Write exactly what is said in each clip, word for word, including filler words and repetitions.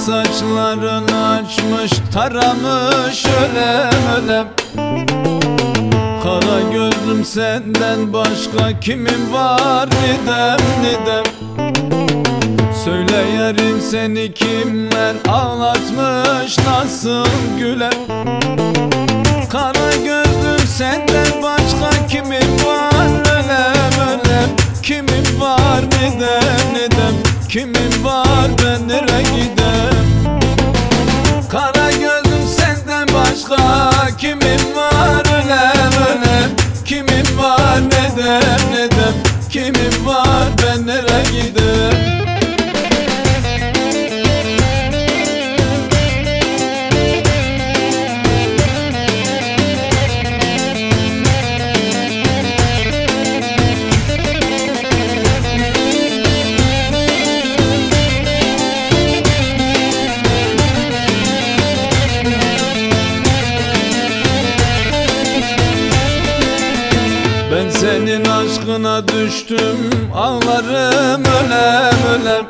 saçlarını açmış, taramış ölem ölem. Kara gözlüm senden başka kimin var Nidem Nidem. Söyle yarim seni kimler ağlatmış, nasıl güler. Kara gözlüm senden başka kimin var ölem ölem. Kimin var Nidem Nidem, kimin var ben nereye gidem. Kara gözlüm senden başka kimin var ölem ölem. Kimin var Nidem Nidem, kimin var ben nereye gidem. Ben senin aşkına düştüm, ağlarım ölem ölem.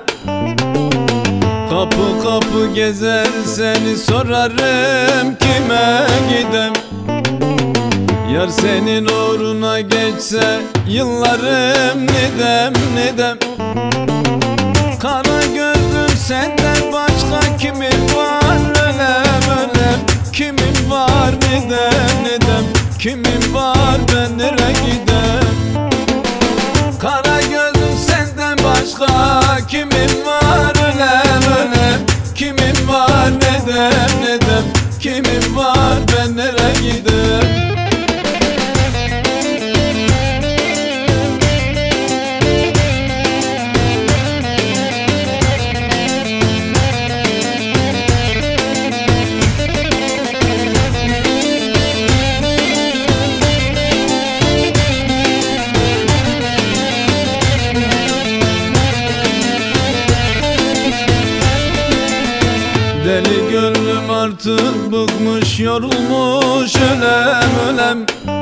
Kapı kapı gezer seni sorarım, kime gidem. Yar senin uğruna geçse yıllarım Nidem Nidem. Kara gözlüm senden başka kimin var ölem ölem. Kimin var Nidem Nidem, kimin var ben nereye gidem. Kara gözlüm senden başka kimin var ölem ölem. Kimin var Nidem Nidem, kimin var ben nereye gidem. Deli gönlüm artık bıkmış, yorulmuş ölem ölem.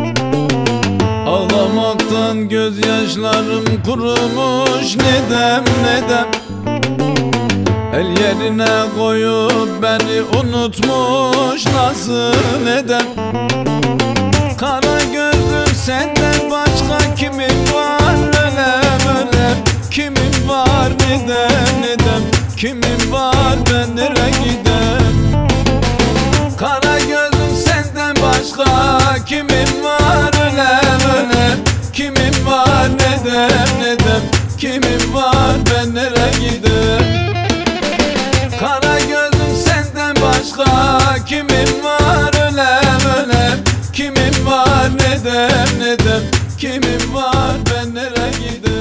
Ağlamaktan gözyaşlarım kurumuş Nidem Nidem. El yerine koyup beni unutmuş, nasıl edem. Kara gözlüm senden başka kimin var ölem ölem. Kimin var Nidem Nidem, kimin var ben nereye gidem. Kara gözlüm senden başka kimin var ölem ölem. Kimin var Nidem Nidem, kimin var ben nereye gidem. Kara gözlüm senden başka kimin var ölem ölem. Kimin var Nidem Nidem, kimin var ben nereye gidem.